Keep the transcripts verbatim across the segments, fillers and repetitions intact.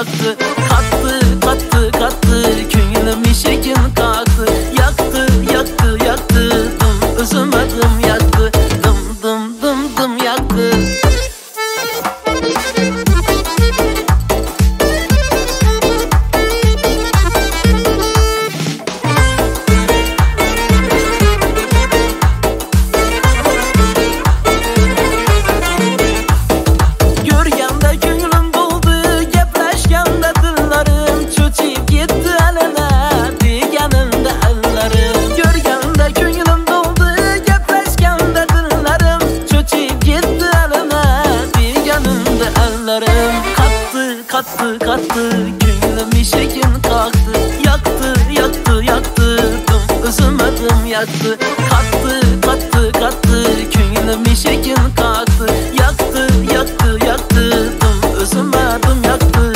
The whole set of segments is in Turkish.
yaktı. Kattı kattı kattı köngülüm işekin kalktı. Yaktı yaktı yaktı dım özüme dım yaktı. Dım dım dım dım yaktı. Kattı kattı köngülüm işekin kalktı. Yaktı yaktı yaktı dım özüme dım yaktı. Kattı kattı kattı köngülüm işekin kalktı. Yaktı yaktı yaktı dım özüme dım yaktı.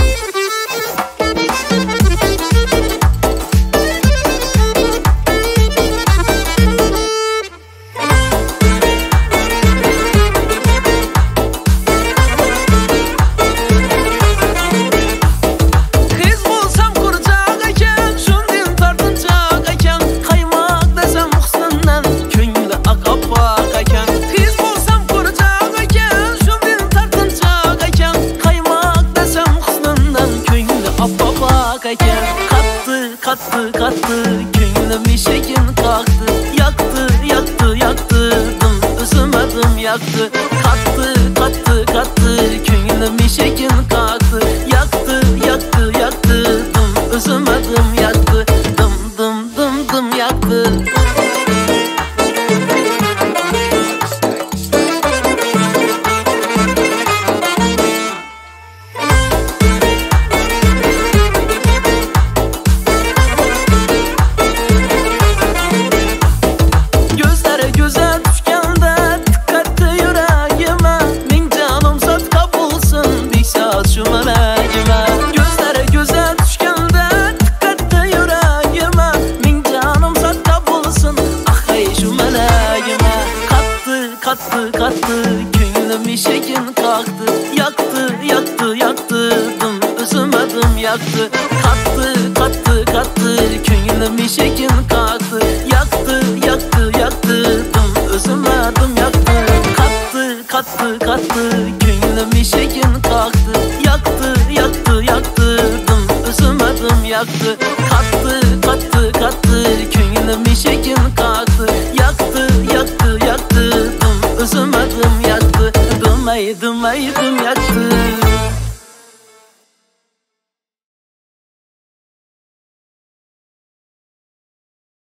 Kattı kattı kattı köngülüm işekin kalktı. Yaktı yaktı yaktı dım özüme dım yaktı. Kattı kattı kattı köngülüm işekin kalktı. Yaktı yaktı yaktı dım özüme dım yaktı. Dım dım dım dım yaktı. Kattı kattı köngülüm işekin kalktı. Yaktı yaktı yaktı dım özüme dım yaktı. Kattı kattı kattı köngülüm işekin kalktı.